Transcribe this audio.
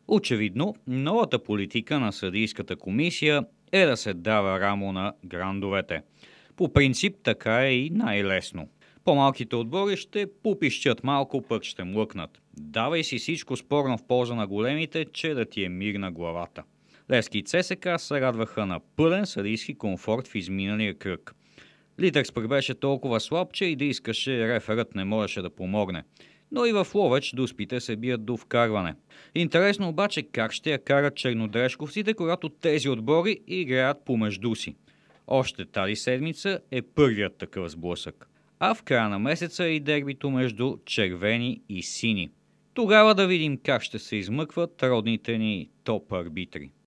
Очевидно, новата политика на съдийската комисия е да се дава рамо на грандовете. По принцип така е и най-лесно. По-малките отбори ще попищят малко, пък ще млъкнат. Давай си всичко спорно в полза на големите, че да ти е мир на главата. Левски и ЦСКА се радваха на пълен съдийски комфорт в изминалия кръг. Литекс пък беше толкова слаб, че и да искаше, реферът не можеше да помогне. Но и в Ловеч дуспите се бият до вкарване. Интересно обаче как ще я карат чернодрешковците, когато тези отбори играят помежду си. Още тази седмица е първият такъв сблъсък. А в края на месеца е и дербито между червени и сини. Тогава да видим как ще се измъкват родните ни топ арбитри.